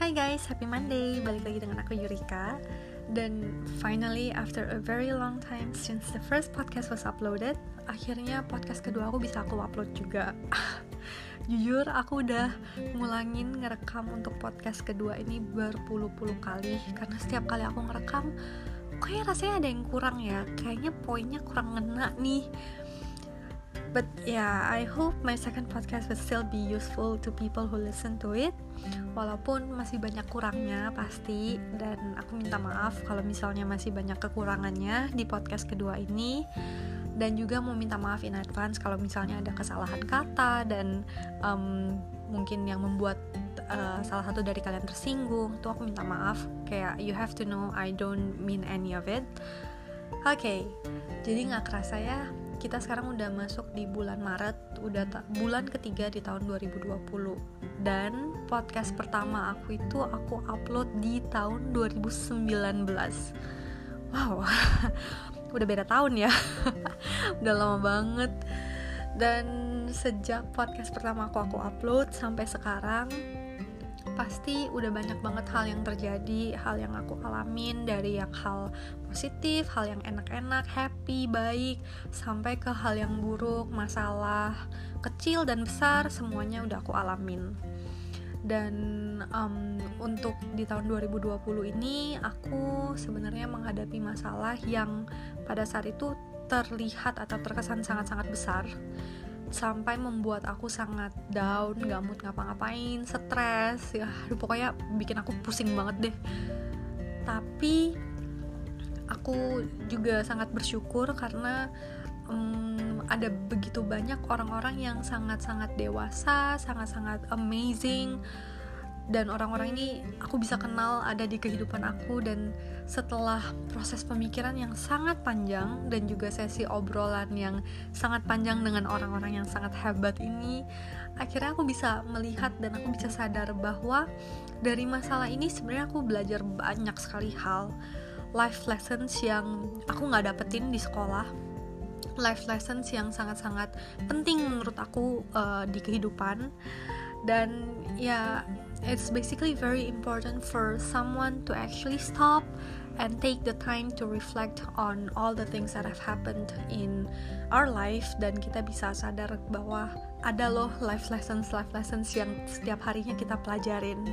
Hai guys, happy Monday. Balik lagi dengan aku Yurika. Dan finally after a very long time since the first podcast was uploaded, akhirnya podcast kedua aku bisa aku upload juga. Jujur aku udah ngulangin ngerekam untuk podcast kedua ini berpuluh-puluh kali, karena setiap kali aku ngerekam kayaknya rasanya ada yang kurang ya, kayaknya poinnya kurang ngena nih. But yeah, I hope my second podcast will still be useful to people who listen to it. Walaupun masih banyak kurangnya pasti, dan aku minta maaf kalau misalnya masih banyak kekurangannya di podcast kedua ini. Dan juga mau minta maaf in advance kalau misalnya ada kesalahan kata dan mungkin yang membuat salah satu dari kalian tersinggung. Tuh aku minta maaf, kayak you have to know I don't mean any of it. Oke, jadi gak kerasa ya, kita sekarang udah masuk di bulan Maret, udah bulan ketiga di tahun 2020. Dan podcast pertama aku itu aku upload di tahun 2019. Wow, udah beda tahun ya. Udah lama banget. Dan sejak podcast pertama aku upload sampai sekarang, pasti udah banyak banget hal yang terjadi, hal yang aku alamin, dari yang hal positif, hal yang enak-enak, happy, baik, sampai ke hal yang buruk, masalah kecil dan besar, semuanya udah aku alamin. Dan untuk di tahun 2020 ini aku sebenarnya menghadapi masalah yang pada saat itu terlihat atau terkesan sangat-sangat besar, sampai membuat aku sangat down, gak mood ngapa-ngapain, stres, ya pokoknya bikin aku pusing banget deh. Tapi aku juga sangat bersyukur karena ada begitu banyak orang-orang yang sangat-sangat dewasa, sangat-sangat amazing, dan orang-orang ini aku bisa kenal ada di kehidupan aku. Dan setelah proses pemikiran yang sangat panjang dan juga sesi obrolan yang sangat panjang dengan orang-orang yang sangat hebat ini, akhirnya aku bisa melihat dan aku bisa sadar bahwa dari masalah ini sebenarnya aku belajar banyak sekali hal, life lessons yang aku gak dapetin di sekolah, life lessons yang sangat-sangat penting menurut aku di kehidupan. Dan ya, it's basically very important for someone to actually stop and take the time to reflect on all the things that have happened in our life, dan kita bisa sadar bahwa ada loh life lessons yang setiap harinya kita pelajarin.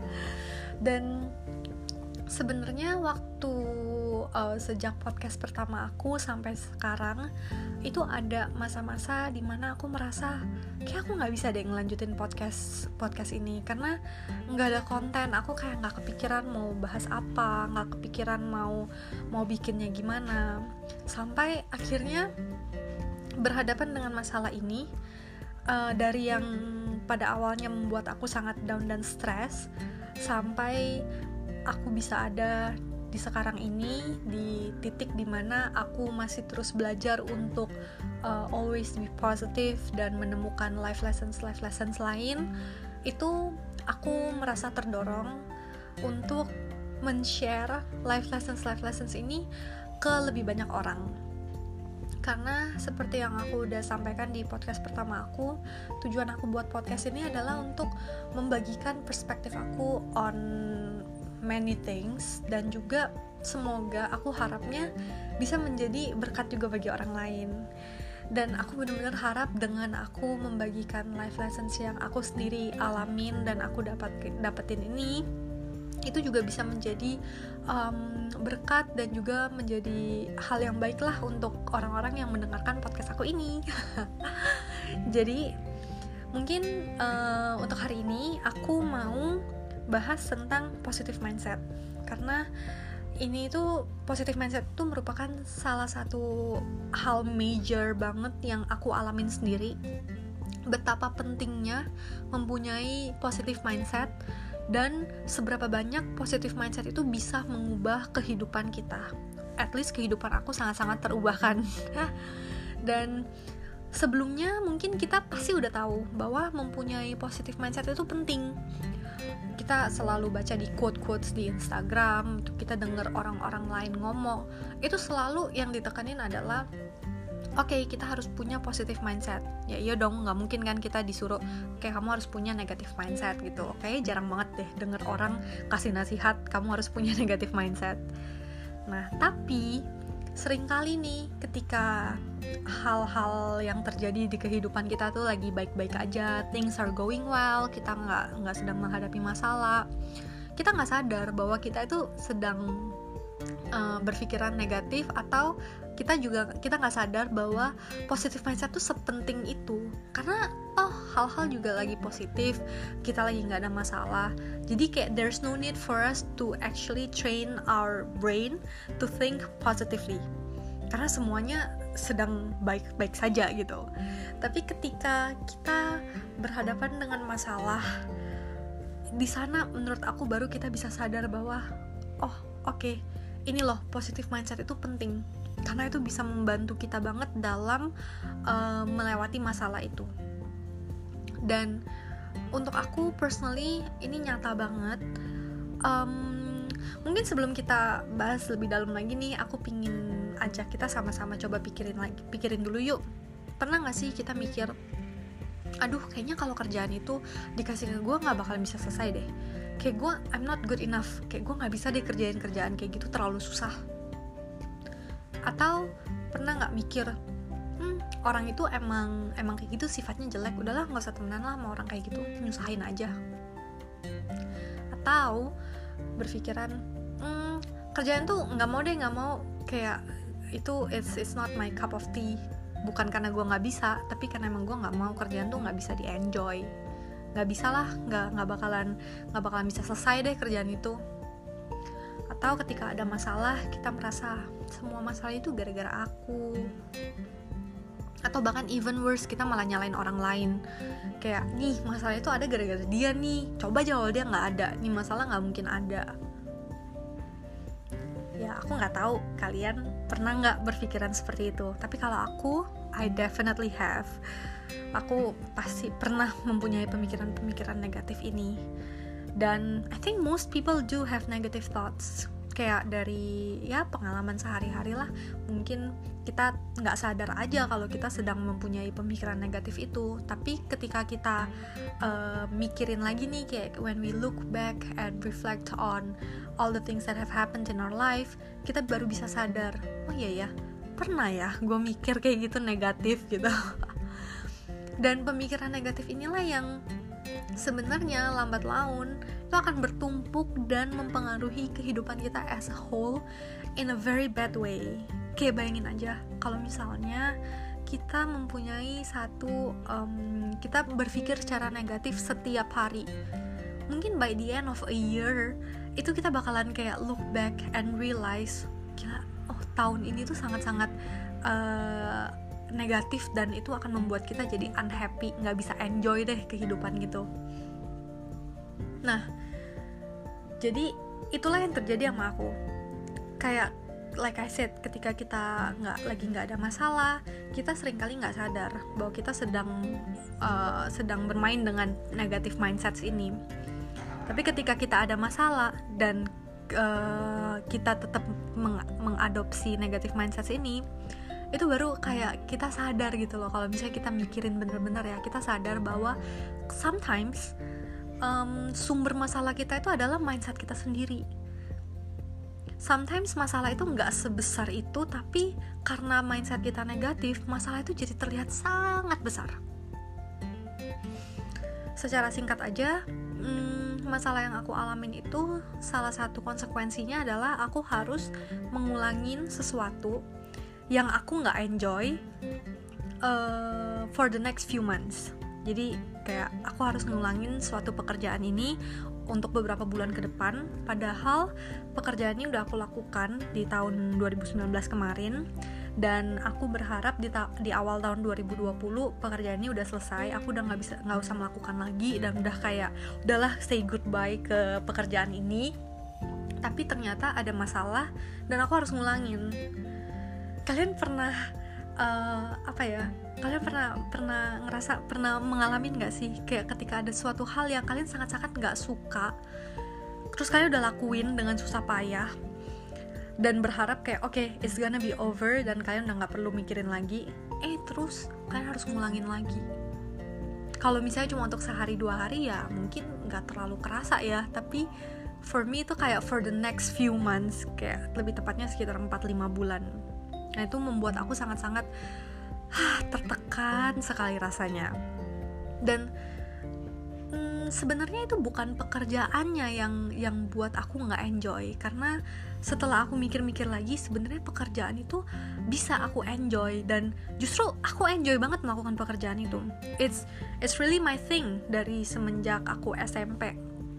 Dan sebenarnya waktu sejak podcast pertama aku sampai sekarang itu ada masa-masa dimana aku merasa kayak aku nggak bisa deh ngelanjutin podcast ini karena nggak ada konten. Aku kayak nggak kepikiran mau bahas apa, nggak kepikiran mau bikinnya gimana, sampai akhirnya berhadapan dengan masalah ini. Dari yang pada awalnya membuat aku sangat down dan stres, sampai aku bisa ada di sekarang ini, di titik dimana aku masih terus belajar untuk always be positive dan menemukan life lessons lain. Itu aku merasa terdorong untuk men-share life lessons ini ke lebih banyak orang. Karena seperti yang aku udah sampaikan di podcast pertama aku, tujuan aku buat podcast ini adalah untuk membagikan perspektif aku on many things, dan juga semoga aku harapnya bisa menjadi berkat juga bagi orang lain. Dan aku benar-benar harap dengan aku membagikan life lessons yang aku sendiri alamin dan aku dapetin ini, itu juga bisa menjadi berkat dan juga menjadi hal yang baik lah untuk orang-orang yang mendengarkan podcast aku ini. Jadi mungkin untuk hari ini aku mau bahas tentang positive mindset, karena ini tuh positive mindset itu merupakan salah satu hal major banget yang aku alamin sendiri, betapa pentingnya mempunyai positive mindset dan seberapa banyak positive mindset itu bisa mengubah kehidupan kita. At least kehidupan aku sangat-sangat terubahkan. Dan sebelumnya mungkin kita pasti udah tahu bahwa mempunyai positive mindset itu penting. Kita selalu baca di quotes di Instagram, kita dengar orang-orang lain ngomong, itu selalu yang ditekanin adalah Oke, kita harus punya positive mindset. Ya iya dong, nggak mungkin kan kita disuruh kayak kamu harus punya negative mindset gitu. Oke, jarang banget deh denger orang kasih nasihat kamu harus punya negative mindset. Nah, tapi seringkali nih ketika hal-hal yang terjadi di kehidupan kita tuh lagi baik-baik aja, things are going well, kita nggak sedang menghadapi masalah, kita nggak sadar bahwa kita itu sedang berpikiran negatif, atau kita nggak sadar bahwa positive mindset tuh sepenting itu, karena hal-hal juga lagi positif, kita lagi nggak ada masalah, jadi kayak there's no need for us to actually train our brain to think positively, karena semuanya sedang baik-baik saja gitu. Tapi ketika kita berhadapan dengan masalah, di sana menurut aku baru kita bisa sadar bahwa oke, ini loh positive mindset itu penting, karena itu bisa membantu kita banget dalam melewati masalah itu. Dan untuk aku personally ini nyata banget. Mungkin sebelum kita bahas lebih dalam lagi nih, aku pingin ajak kita sama-sama coba pikirin dulu yuk. Pernah gak sih kita mikir, aduh kayaknya kalau kerjaan itu dikasih ke gue gak bakalan bisa selesai deh, kayak gue I'm not good enough, kayak gue gak bisa deh kerjain kerjaan kayak gitu, terlalu susah. Atau pernah gak mikir, orang itu emang kayak gitu sifatnya jelek, udahlah gak usah temenan lah sama orang kayak gitu, nyusahin aja. Atau berpikiran, kerjaan tuh gak mau, kayak itu it's not my cup of tea, bukan karena gue gak bisa, tapi karena emang gue gak mau, kerjaan tuh gak bisa di-enjoy, gak bisa lah, gak bakalan bisa selesai deh kerjaan itu. Atau ketika ada masalah, kita merasa semua masalah itu gara-gara aku. Atau bahkan even worse, kita malah nyalain orang lain, kayak nih masalah itu ada gara-gara dia nih, coba aja kalau dia gak ada, nih masalah gak mungkin ada. Ya aku gak tahu kalian pernah gak berpikiran seperti itu, tapi kalau aku, I definitely have. Aku pasti pernah mempunyai pemikiran-pemikiran negatif ini. Dan I think most people do have negative thoughts, kayak dari ya pengalaman sehari-hari lah. Mungkin kita gak sadar aja kalau kita sedang mempunyai pemikiran negatif itu. Tapi ketika kita mikirin lagi nih, kayak when we look back and reflect on all the things that have happened in our life, kita baru bisa sadar, oh iya ya, pernah ya gue mikir kayak gitu negatif gitu. Dan pemikiran negatif inilah yang sebenarnya lambat laun itu akan bertumpuk dan mempengaruhi kehidupan kita as a whole in a very bad way. Kayak bayangin aja kalau misalnya kita mempunyai kita berpikir secara negatif setiap hari, mungkin by the end of a year itu kita bakalan kayak look back and realize, gila, tahun ini tuh sangat-sangat negatif, dan itu akan membuat kita jadi unhappy, gak bisa enjoy deh kehidupan gitu. Nah, jadi itulah yang terjadi sama aku. Kayak like I said, ketika kita lagi nggak ada masalah, kita seringkali nggak sadar bahwa kita sedang bermain dengan negative mindsets ini. Tapi ketika kita ada masalah dan kita tetap mengadopsi negative mindsets ini, itu baru kayak kita sadar gitu loh. Kalau misalnya kita mikirin bener-bener ya, kita sadar bahwa sometimes sumber masalah kita itu adalah mindset kita sendiri. Sometimes masalah itu gak sebesar itu, tapi karena mindset kita negatif, masalah itu jadi terlihat sangat besar. Secara singkat aja, masalah yang aku alamin itu salah satu konsekuensinya adalah aku harus mengulangin sesuatu yang aku gak enjoy for the next few months. Jadi kayak aku harus ngulangin suatu pekerjaan ini untuk beberapa bulan ke depan, padahal pekerjaan ini udah aku lakukan di tahun 2019 kemarin, dan aku berharap di awal tahun 2020 pekerjaan ini udah selesai, aku udah nggak usah melakukan lagi, dan udah kayak udahlah say goodbye ke pekerjaan ini. Tapi ternyata ada masalah dan aku harus ngulangin. Kalian pernah kalian pernah mengalami nggak sih kayak ketika ada suatu hal yang kalian sangat-sangat nggak suka, terus kalian udah lakuin dengan susah payah, dan berharap kayak oke, it's gonna be over dan kalian udah gak perlu mikirin lagi. Terus kalian harus ngulangin lagi. Kalau misalnya cuma untuk sehari 2 hari ya mungkin gak terlalu kerasa ya, tapi for me itu kayak for the next few months, kayak lebih tepatnya sekitar 4-5 bulan. Nah itu membuat aku sangat-sangat tertekan sekali rasanya. Dan sebenarnya itu bukan pekerjaannya yang buat aku nggak enjoy, karena setelah aku mikir-mikir lagi sebenarnya pekerjaan itu bisa aku enjoy, dan justru aku enjoy banget melakukan pekerjaan itu. It's really my thing dari semenjak aku SMP.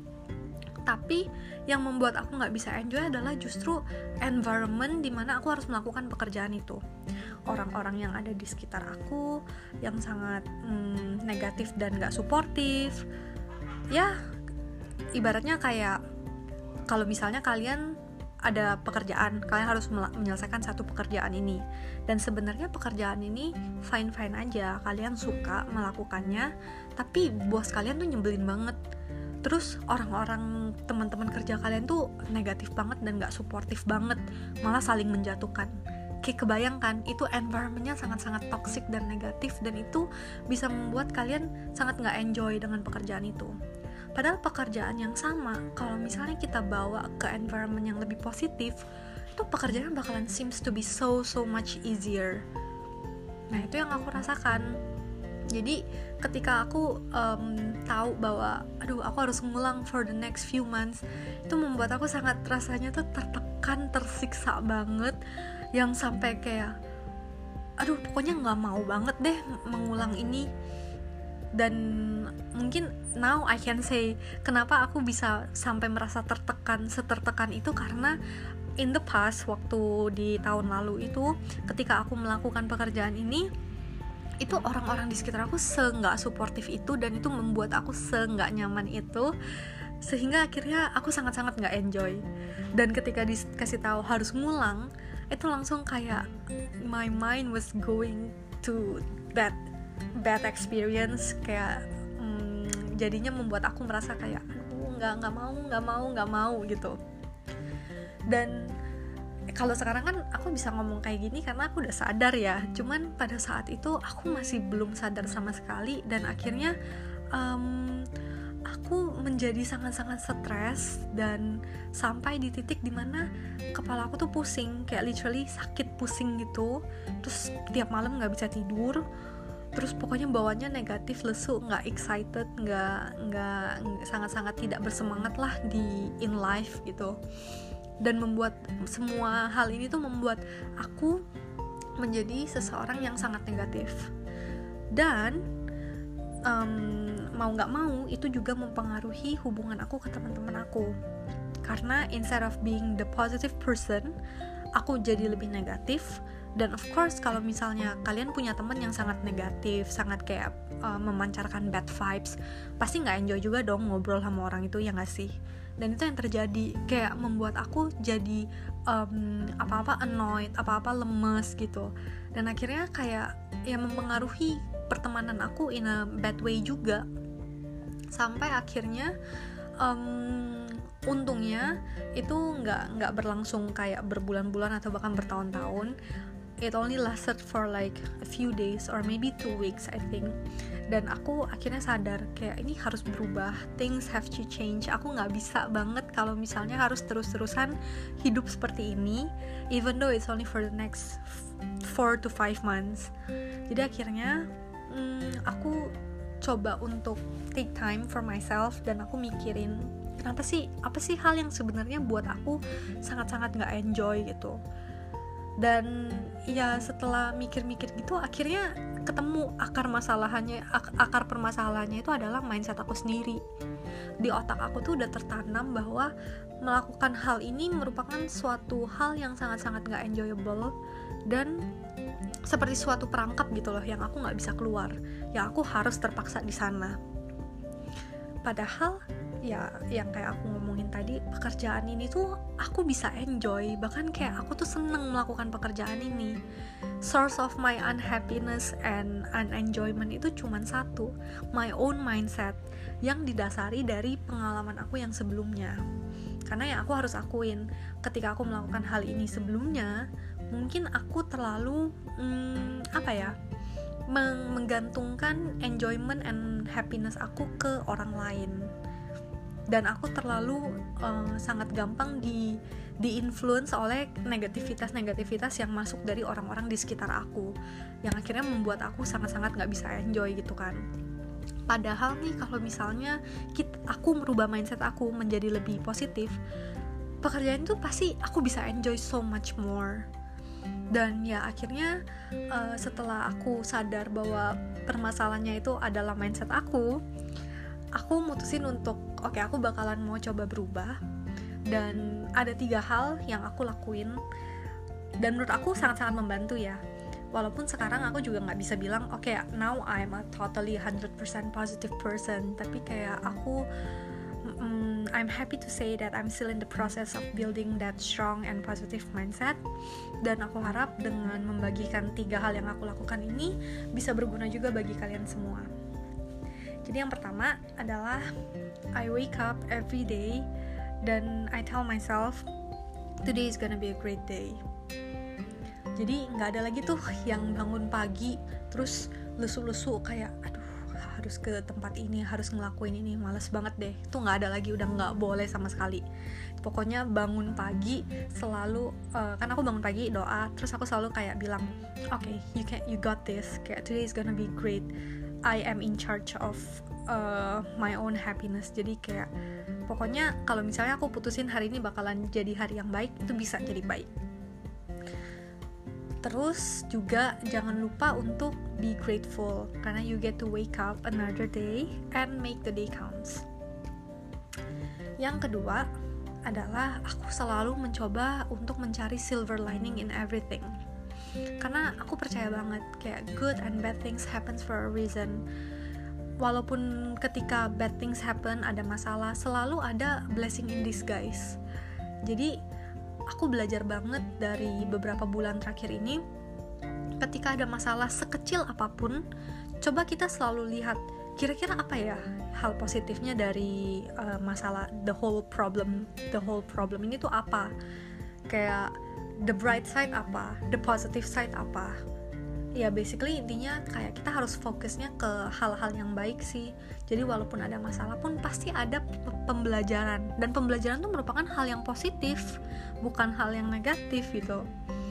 Tapi yang membuat aku nggak bisa enjoy adalah justru environment dimana aku harus melakukan pekerjaan itu. Orang-orang yang ada di sekitar aku yang sangat negatif dan nggak suportif. Ya, ibaratnya kayak kalau misalnya kalian ada pekerjaan, kalian harus menyelesaikan satu pekerjaan ini, dan sebenarnya pekerjaan ini fine-fine aja, kalian suka melakukannya, tapi bos kalian tuh nyebelin banget. Terus orang-orang teman-teman kerja kalian tuh negatif banget dan gak suportif banget, malah saling menjatuhkan. Kayak kebayangkan, itu environment-nya sangat-sangat toxic dan negatif, dan itu bisa membuat kalian sangat gak enjoy dengan pekerjaan itu. Padahal pekerjaan yang sama, kalau misalnya kita bawa ke environment yang lebih positif, itu pekerjaan bakalan seems to be so much easier. Nah itu yang aku rasakan. Jadi ketika aku tahu bahwa aku harus ngulang for the next few months, itu membuat aku sangat rasanya tuh tertekan, tersiksa banget, yang sampai kayak pokoknya nggak mau banget deh mengulang ini. Dan mungkin now I can say kenapa aku bisa sampai merasa setertekan itu, karena in the past, waktu di tahun lalu itu ketika aku melakukan pekerjaan ini, itu orang-orang di sekitar aku nggak suportif itu, dan itu membuat aku nggak nyaman itu, sehingga akhirnya aku sangat-sangat nggak enjoy. Dan ketika dikasih tahu harus ngulang, itu langsung kayak my mind was going to that bad experience, kayak jadinya membuat aku merasa kayak nggak mau gitu. Dan kalau sekarang kan aku bisa ngomong kayak gini karena aku udah sadar ya, cuman pada saat itu aku masih belum sadar sama sekali, dan akhirnya aku menjadi sangat-sangat stres, dan sampai di titik dimana kepala aku tuh pusing, kayak literally sakit pusing gitu. Terus tiap malam nggak bisa tidur, terus pokoknya bawaannya negatif, lesu, nggak excited, nggak sangat-sangat tidak bersemangat lah in life gitu. Dan membuat semua hal ini tuh membuat aku menjadi seseorang yang sangat negatif. Dan mau nggak mau itu juga mempengaruhi hubungan aku ke teman-teman aku, karena instead of being the positive person, aku jadi lebih negatif. Dan of course kalau misalnya kalian punya teman yang sangat negatif, sangat kayak memancarkan bad vibes, pasti nggak enjoy juga dong ngobrol sama orang itu, ya nggak sih? Dan itu yang terjadi, kayak membuat aku jadi apa-apa annoyed, apa-apa lemes gitu. Dan akhirnya kayak ya mempengaruhi pertemanan aku in a bad way juga. Sampai akhirnya untungnya itu nggak berlangsung kayak berbulan-bulan atau bahkan bertahun-tahun. It only lasted for like a few days or maybe 2 weeks I think. Dan aku akhirnya sadar kayak ini harus berubah, things have to change. Aku nggak bisa banget kalau misalnya harus terus-terusan hidup seperti ini, even though it's only for the next 4 to 5 months. Jadi akhirnya aku coba untuk take time for myself, dan aku mikirin apa sih hal yang sebenarnya buat aku sangat-sangat nggak enjoy gitu. Dan ya setelah mikir-mikir gitu, akhirnya ketemu akar permasalahannya itu adalah mindset aku sendiri. Di otak aku tuh udah tertanam bahwa melakukan hal ini merupakan suatu hal yang sangat-sangat gak enjoyable, dan seperti suatu perangkap gitu loh yang aku gak bisa keluar, yang aku harus terpaksa di sana. Padahal ya yang kayak aku ngomongin tadi, pekerjaan ini tuh aku bisa enjoy, bahkan kayak aku tuh seneng melakukan pekerjaan ini. Source of my unhappiness and unenjoyment itu cuman satu, my own mindset, yang didasari dari pengalaman aku yang sebelumnya. Karena yang aku harus akuin, ketika aku melakukan hal ini sebelumnya, mungkin aku terlalu menggantungkan enjoyment and happiness aku ke orang lain, dan aku terlalu sangat gampang di-influence oleh negativitas yang masuk dari orang-orang di sekitar aku, yang akhirnya membuat aku sangat-sangat gak bisa enjoy gitu kan. Padahal nih kalau misalnya aku merubah mindset aku menjadi lebih positif, pekerjaan itu pasti aku bisa enjoy so much more. Dan ya akhirnya setelah aku sadar bahwa permasalahannya itu adalah mindset aku mutusin untuk aku bakalan mau coba berubah. Dan ada 3 hal yang aku lakuin dan menurut aku sangat-sangat membantu ya. Walaupun sekarang aku juga gak bisa bilang now I'm a totally 100% positive person, tapi kayak aku I'm happy to say that I'm still in the process of building that strong and positive mindset. Dan aku harap dengan membagikan 3 hal yang aku lakukan ini bisa berguna juga bagi kalian semua. Jadi yang pertama adalah I wake up every day dan I tell myself today is gonna be a great day. Jadi gak ada lagi tuh yang bangun pagi terus lesu-lesu kayak aduh harus ke tempat ini, harus ngelakuin ini, males banget deh. Itu gak ada lagi, udah gak boleh sama sekali. Pokoknya bangun pagi selalu kan aku bangun pagi doa, terus aku selalu kayak bilang you got this, kayak today is gonna be great, I am in charge of my own happiness. Jadi kayak pokoknya kalau misalnya aku putusin hari ini bakalan jadi hari yang baik, itu bisa jadi baik. Terus juga jangan lupa untuk be grateful, karena you get to wake up another day and make the day counts. Yang kedua adalah aku selalu mencoba untuk mencari silver lining in everything. Karena aku percaya banget kayak good and bad things happens for a reason. Walaupun ketika bad things happen, ada masalah, selalu ada blessing in disguise. Jadi aku belajar banget dari beberapa bulan terakhir ini, ketika ada masalah sekecil apapun, coba kita selalu lihat kira-kira apa ya hal positifnya dari masalah the whole problem ini tuh apa, kayak the bright side apa, the positive side apa. Ya basically intinya kayak kita harus fokusnya ke hal-hal yang baik sih. Jadi walaupun ada masalah pun pasti ada pembelajaran, dan pembelajaran itu merupakan hal yang positif, bukan hal yang negatif gitu.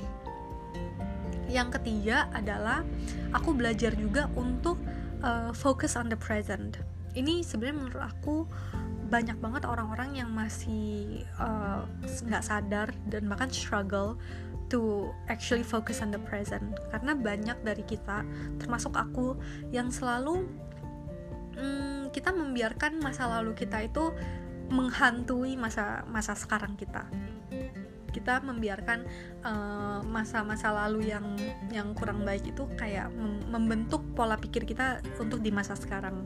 Yang ketiga adalah aku belajar juga untuk focus on the present. Ini sebenarnya menurut aku banyak banget orang-orang yang masih nggak sadar dan bahkan struggle to actually focus on the present. Karena banyak dari kita, termasuk aku, yang selalu kita membiarkan masa lalu kita itu menghantui masa sekarang kita. Kita membiarkan masa-masa lalu yang kurang baik itu kayak membentuk pola pikir kita untuk di masa sekarang.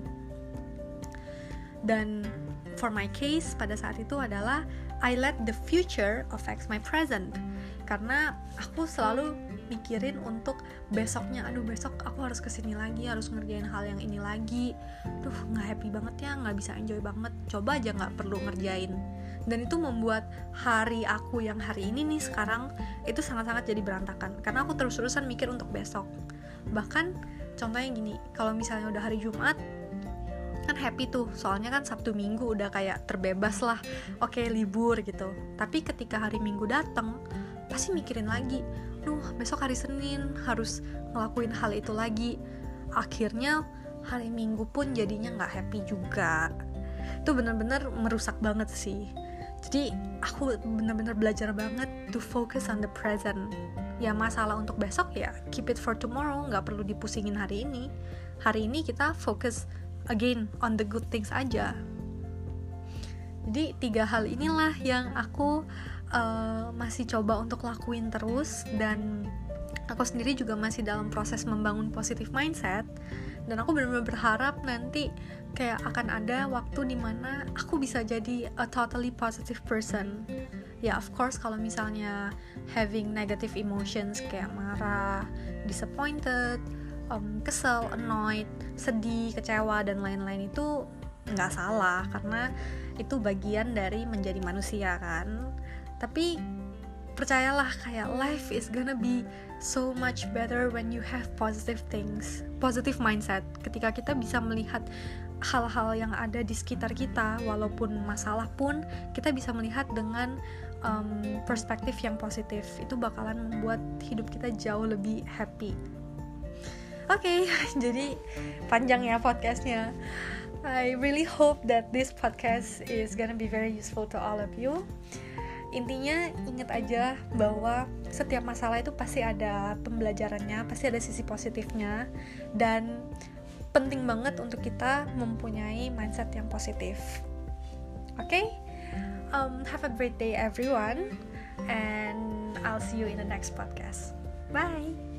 Dan for my case pada saat itu adalah I let the future affect my present. Karena aku selalu mikirin untuk besoknya, besok aku harus kesini lagi, harus ngerjain hal yang ini lagi, gak happy banget ya, gak bisa enjoy banget, coba aja gak perlu ngerjain. Dan itu membuat hari aku yang hari ini nih sekarang itu sangat-sangat jadi berantakan, karena aku terus-terusan mikir untuk besok. Bahkan contohnya gini, kalau misalnya udah hari Jumat kan happy tuh, soalnya kan Sabtu Minggu udah kayak terbebas lah, libur gitu. Tapi ketika hari Minggu datang pasti mikirin lagi, besok hari Senin harus ngelakuin hal itu lagi. Akhirnya hari Minggu pun jadinya gak happy juga. Itu benar-benar merusak banget sih. Jadi aku benar-benar belajar banget to focus on the present. Ya masalah untuk besok ya keep it for tomorrow, gak perlu dipusingin hari ini. Hari ini kita fokus again on the good things aja. Jadi 3 hal inilah yang aku masih coba untuk lakuin terus, dan aku sendiri juga masih dalam proses membangun positive mindset. Dan aku benar-benar berharap nanti kayak akan ada waktu dimana aku bisa jadi a totally positive person. Ya of course kalau misalnya having negative emotions kayak marah, disappointed, kesel, annoyed, sedih, kecewa dan lain-lain itu nggak salah, karena itu bagian dari menjadi manusia kan. Tapi percayalah, kayak life is gonna be so much better when you have positive things, positive mindset. Ketika kita bisa melihat hal-hal yang ada di sekitar kita, walaupun masalah pun kita bisa melihat dengan perspektif yang positif, itu bakalan membuat hidup kita jauh lebih happy. Oke, jadi panjang ya podcastnya. I really hope that this podcast is gonna be very useful to all of you. Intinya ingat aja bahwa setiap masalah itu pasti ada pembelajarannya, pasti ada sisi positifnya, dan penting banget untuk kita mempunyai mindset yang positif. Okay? Have a great day everyone, and I'll see you in the next podcast. Bye!